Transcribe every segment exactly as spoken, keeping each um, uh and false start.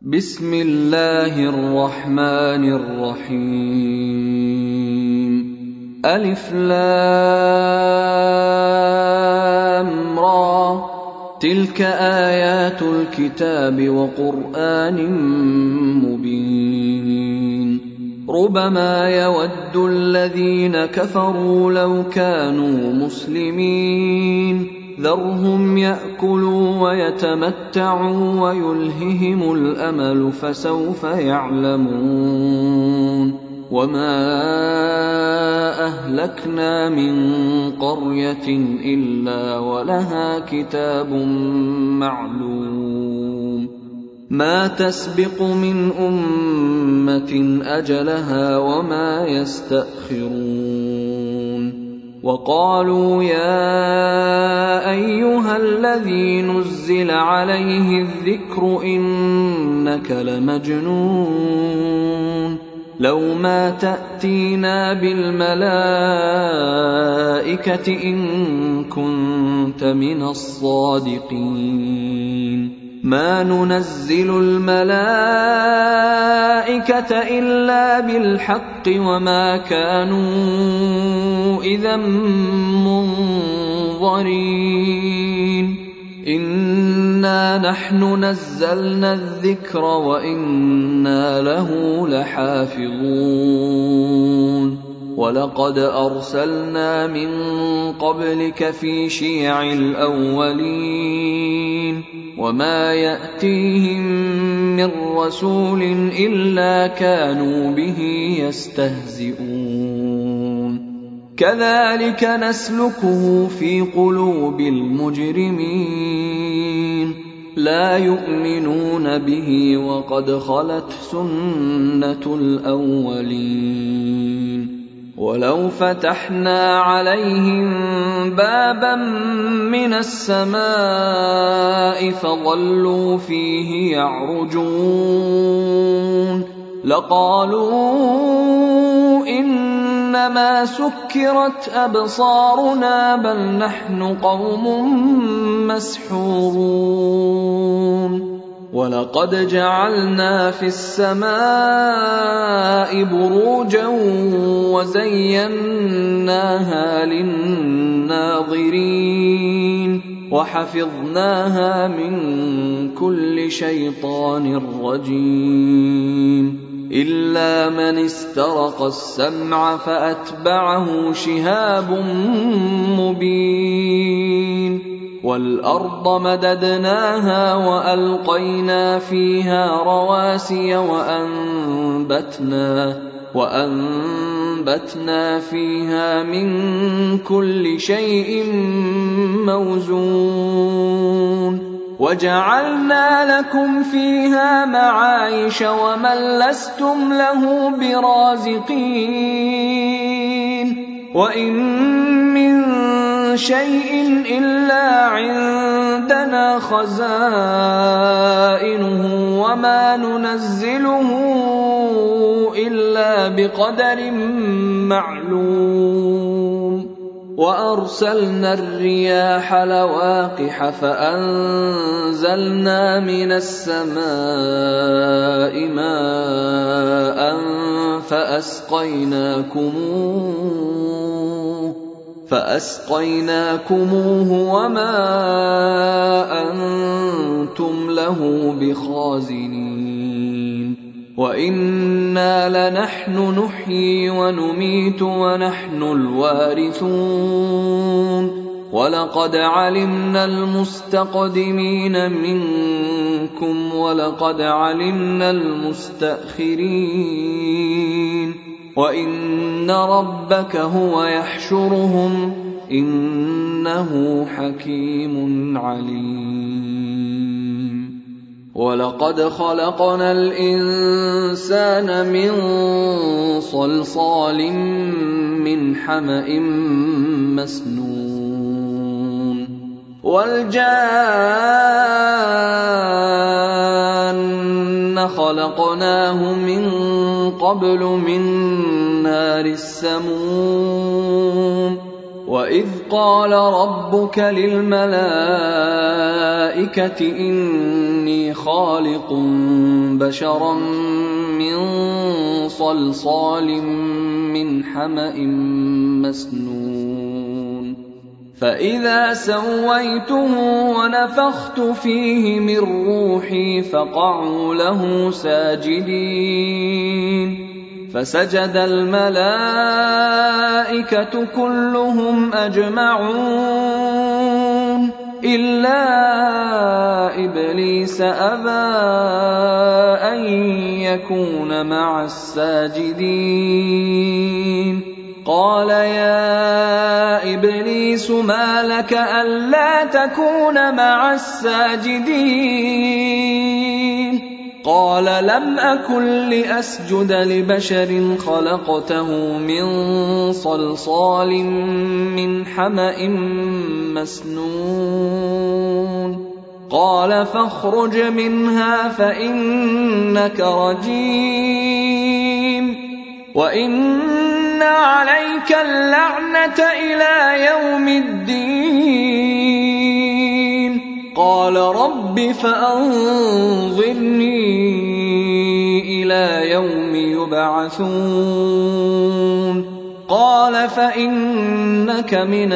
بسم الله الرحمن الرحيم ألف لام را تلك آيات الكتاب وقرآن مبين ربما يود الذين كفروا لو كانوا مسلمين ذرهم يأكلوا ويتمتعوا ويلههم الأمل فسوف يعلمون وما أهلكنا من قرية إلا ولها كتاب معلوم ما تسبق من أمة أجلها وما يستأخرون وقالوا يا أيها الذي نزل عليه الذكر إنك لمجنون لو ما تأتينا بالملائكة إن كنت من الصادقين ما ننزل الملائكة إلا بالحق وما كانوا إذا منظرين إنا نحن نزلنا الذكر وإنا له لحافظون ولقد أرسلنا من قبلك في شيع الأولين وما يأتيهم من رسول إلا كانوا به يستهزئون كذلك نسلكه في قلوب المجرمين لا يؤمنون به وقد خلت سنة الأولين ولو فتحنا عليهم بابا من السماء فظلوا فيه يعرجون لقالوا إنما سكرت أبصارنا بل نحن قوم مسحورون ولقد جعلنا في السماء بروجا وزيناها للناظرين وحفظناها من كل شيطان رجيم إلا من استرق السمع فأتبعه شهاب مبين والأرض مددناها وألقينا فيها رواسي وأنبتنا, وأنبتنا فيها من كل شيء موزون وجعلنا لكم فيها معايش ومن لستم له برازقين وإن من شيء إلا عندنا خزائنه وما ننزله إلا بقدر معلوم وأرسلنا الرياح لواقح فأنزلنا من السماء ماء فأسقيناكموه فأسقيناكموه وما أنتم له بخازنين وإنا لنحن نحيي ونميت ونحن الوارثون ولقد علمنا المستقدمين منكم ولقد علمنا المستأخرين وإن ربك هو يحشرهم إنه حكيم عليم ولقد خلقنا الإنسان من صلصال من حمأ مسنون والجان خلقناه من قبل من نار السموم وَإِذْ قَالَ رَبُّكَ لِلْمَلَائِكَةِ إِنِّي خَالِقٌ بَشَرًا مِّن صَلْصَالٍ مِّنْ حَمَإٍ مَّسْنُونٍ فَإِذَا سَوَّيْتُهُ وَنَفَخْتُ فِيهِ مِن رُّوحِي فَقَعُوا لَهُ سَاجِدِينَ فسجد الملائكة كلهم أجمعون إلا إبليس أبى أن يكون مع الساجدين قال يا إبليس ما لك ألا تكون مع الساجدين قال لم أكن لأسجد لبشر خلقته من صلصال من حمأ مسنون قال فاخرج منها فإنك رجيم وإن عليك اللعنة إلى يوم الدين قال رب فأنظرني إلى يوم يبعثون قال فإنك من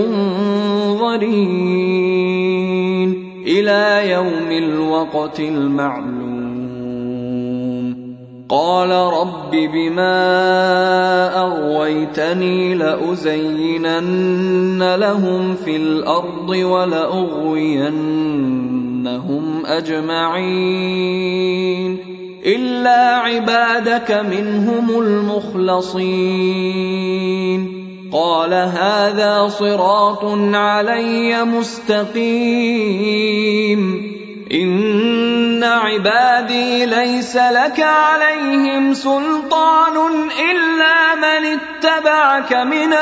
المنظرين إلى يوم الوقت المعلوم قال رب بما أغويتني لأزينن لهم في الأرض ولأغوينهم أجمعين إلا عبادك منهم المخلصين قال هذا صراط علي مستقيم إن عبادي ليس لك عليهم سلطان إلا من اتبعك من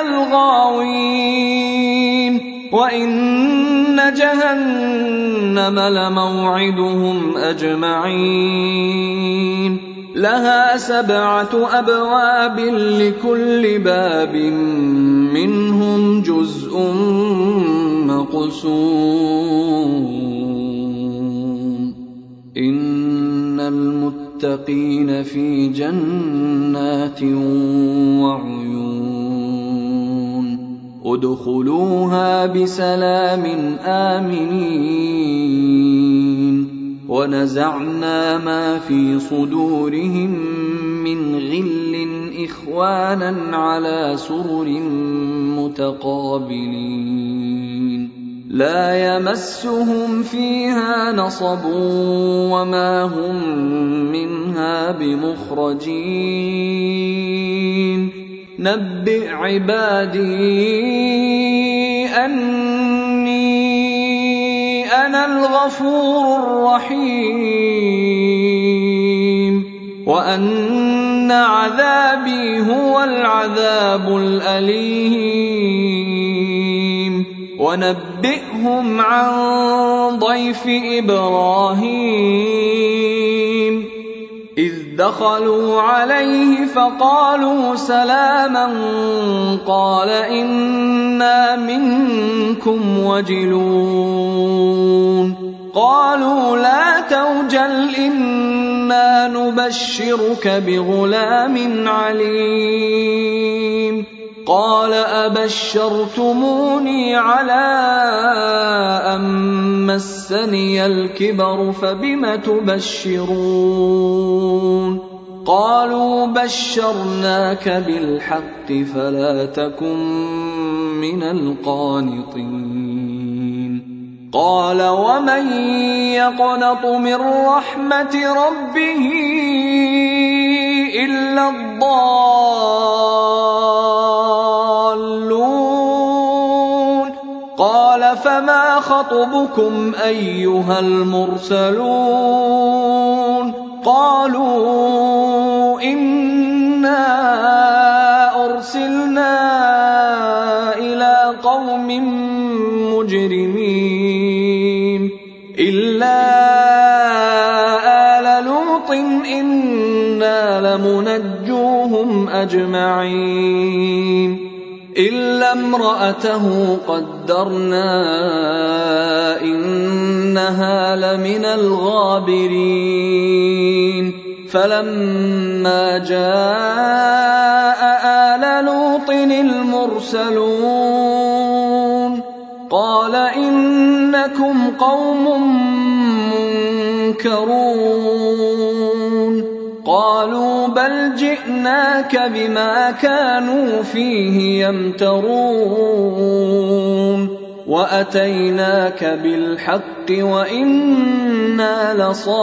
الغاوين وإن جهنم لموعدهم أجمعين لها سبعة أبواب لكل باب منهم جزء مقسوم إن المتقين في جنات وعيون ادخلوها بسلام آمنين ونزعنا ما في صدورهم من غل إخوانا على سرر متقابلين لا يمسهم فيها نصب وما هم منها بمخرجين نبئ عبادي أني أنا الغفور الرحيم وأن عذابي هو العذاب الأليم ونبئهم عن ضيف إبراهيم إذ دخلوا عليه فقالوا سلاما قال إنا منكم وجلون قالوا لا توجل إنا نبشرك بغلام عليم قال أبشرتموني على أن مسني الكبر فبم تبشرون قالوا بشرناك بالحق فلا تكن من القانطين قال ومن يقنط من رحمة ربه إلا الضالون قال فما خطبكم أيها المرسلون قالوا إنا أرسلنا إلى قوم مجرمين إلا آل لوط إنا لمنجوهم أجمعين إلا امرأته قدرنا إنها لمن الغابرين فلما جاء آل لوط المرسلون قال إنكم قوم منكرون قالوا بل جئناك بما كانوا فيه يمترون وأتيناك بالحق وإنا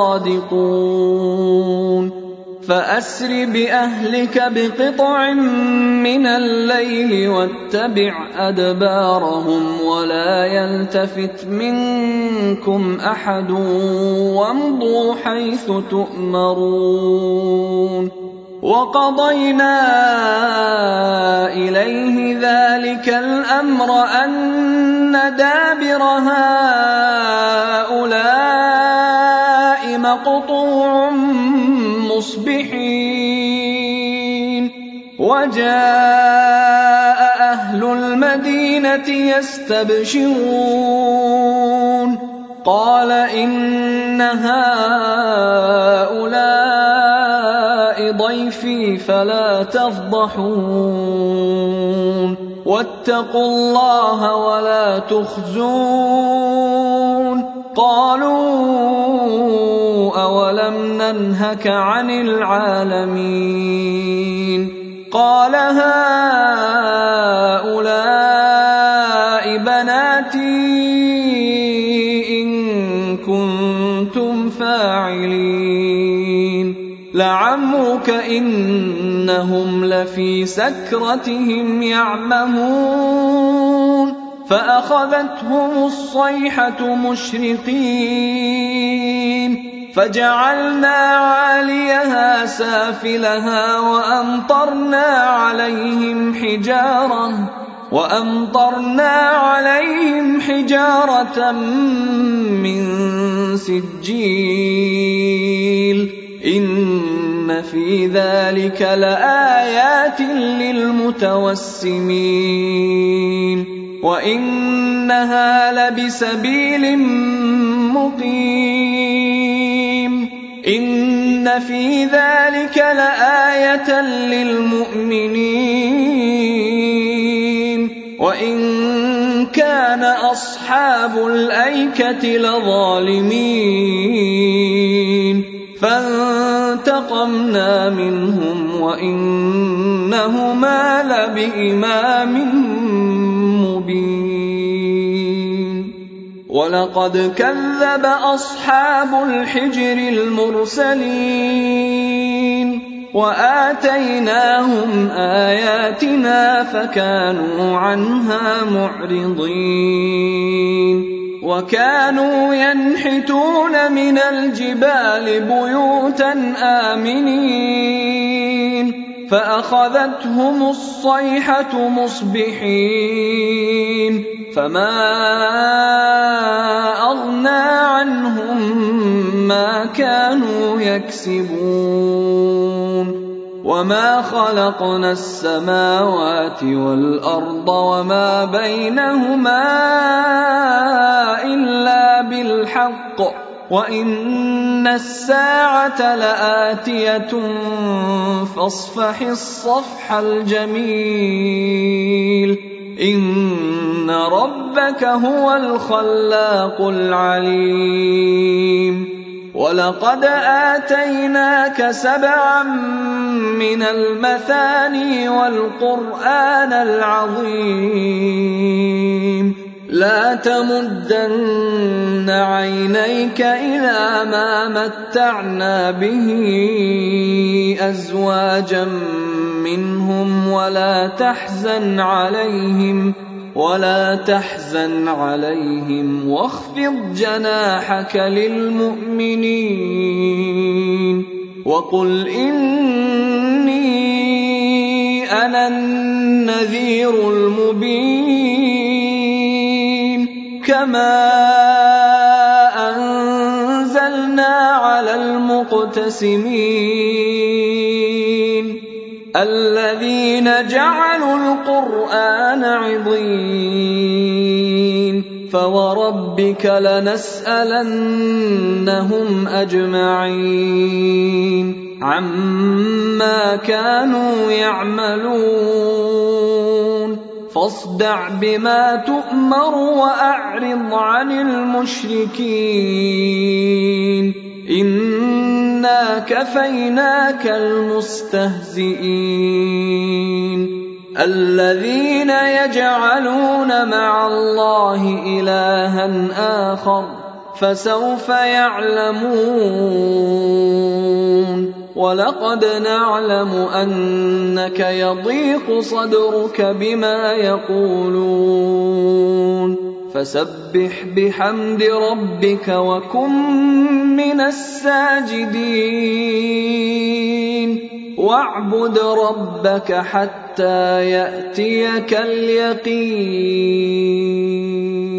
لصادقون فأسر بأهلك بقطع من الليل واتبع أدبارهم ولا يلتفت منكم أحد وامضوا حيث تؤمرون وقضينا إليه ذلك الأمر أن دابر هؤلاء مقطوع مصبحين وجاء أهل المدينة يستبشرون قال إن هؤلاء ضيفي فلا تفضحون واتقوا الله ولا تخزون قالوا أولم ننهك عن العالمين قال هؤلاء بناتي إن كنتم فاعلين لعمرك إنهم لفي سكرتهم يعمهون فأخذتهم الصيحة مشرقين فجعلنا عاليها سافلها وأمطرنا عليهم حجارة وأمطرنا عليهم حجارة من سجيل إن في ذلك لآيات للمتوسمين وإنها لبسبيل مقيم إن في ذلك لآية للمؤمنين وإن كان أصحاب الأيكة لظالمين فانتقمنا منهم وإنهما لبإمام مبين ولقد كذب أصحاب الحجر المرسلين وآتيناهم آياتنا فكانوا عنها معرضين وكانوا ينحتون من الجبال بيوتا آمنين فأخذتهم الصيحة مصبحين فما أغنى عنهم ما كانوا يكسبون وما خلقنا السماوات والأرض وما بينهما إلا بالحق وإن الساعة لآتية فاصفح الصفح الجميل إن ربك هو الخلاق العليم ولقد آتيناك سبعا من المثاني والقرآن العظيم لا تمدن عينيك إلى ما متعنا به أزواجا منهم ولا تحزن عليهم ولا تحزن عليهم واخفض جناحك للمؤمنين وقل إني أنا النذير المبين كما أنزلنا على المقتسمين الذين جعلوا القرآن عضين فوربك لنسألنهم أجمعين عما كانوا يعملون فاصدع بما تؤمر وأعرض عن المشركين إنا كفيناك المستهزئين الذين يجعلون مع الله إلها آخر فسوف يعلمون ولقد نعلم أنك يضيق صدرك بما يقولون فسبح بحمد ربك وكن من الساجدين واعبد ربك حتى يأتيك اليقين.